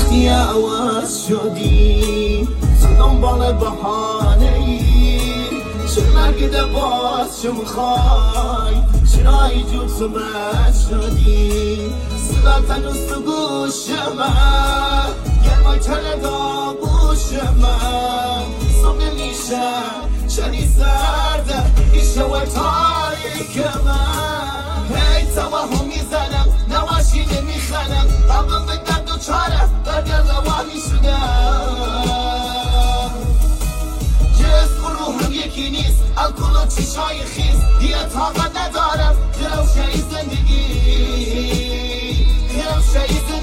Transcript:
وقتی عوض شدی تو دنبال بحانه ای چون نگیده باز چون میخوای چرایی جود تو بد شدی صدا تنوز تو گوش من گرمای تن داغوش من صبح میشه چنی سرده ایشه و تاریک من هی توهم میزنم نواشی نمیخنم قلبم به درد و چاره برگرد روانی شدم جسم و روحم یکی نیست الکل و چیشای خیز دیگه طاقت ندارم روشهی زندگی روشهی زندگی